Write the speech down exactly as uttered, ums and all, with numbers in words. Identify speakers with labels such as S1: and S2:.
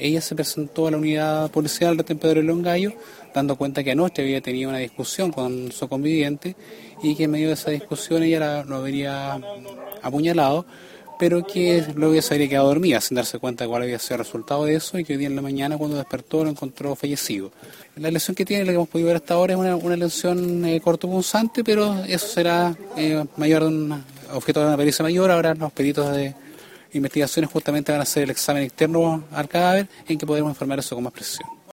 S1: ella se presentó a la unidad policial de Pedro Longallo, dando cuenta que anoche había tenido una discusión con su conviviente y que en medio de esa discusión ella la, lo habría apuñalado, pero que luego ya se habría quedado dormida sin darse cuenta de cuál había sido el resultado de eso y que hoy día en la mañana cuando despertó lo encontró fallecido. La lesión que tiene, la que hemos podido ver hasta ahora, es una, una lesión eh, cortopunzante, pero eso será eh, mayor de un objeto de una pericia mayor. Ahora los peritos de investigaciones justamente van a hacer el examen externo al cadáver en que podremos informar eso con más precisión.